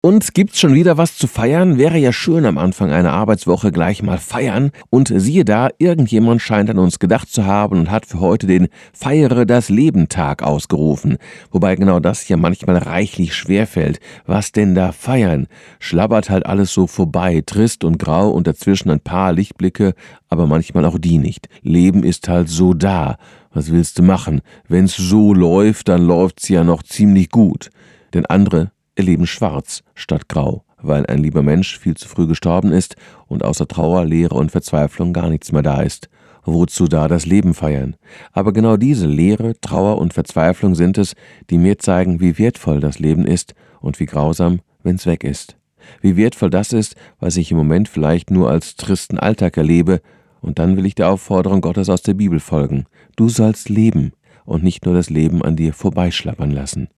Und gibt's schon wieder was zu feiern? Wäre ja schön am Anfang einer Arbeitswoche gleich mal feiern. Und siehe da, irgendjemand scheint an uns gedacht zu haben und hat für heute den Feiere das Leben-Tag ausgerufen. Wobei genau das ja manchmal reichlich schwerfällt. Was denn da feiern? Schlabbert halt alles so vorbei, trist und grau und dazwischen ein paar Lichtblicke, aber manchmal auch die nicht. Leben ist halt so da. Was willst du machen? Wenn's so läuft, dann läuft's ja noch ziemlich gut. Denn andere erleben schwarz statt grau, weil ein lieber Mensch viel zu früh gestorben ist und außer Trauer, Leere und Verzweiflung gar nichts mehr da ist. Wozu da das Leben feiern? Aber genau diese Leere, Trauer und Verzweiflung sind es, die mir zeigen, wie wertvoll das Leben ist und wie grausam, wenn's weg ist. Wie wertvoll das ist, was ich im Moment vielleicht nur als tristen Alltag erlebe, und dann will ich der Aufforderung Gottes aus der Bibel folgen. Du sollst leben und nicht nur das Leben an dir vorbeischlappern lassen.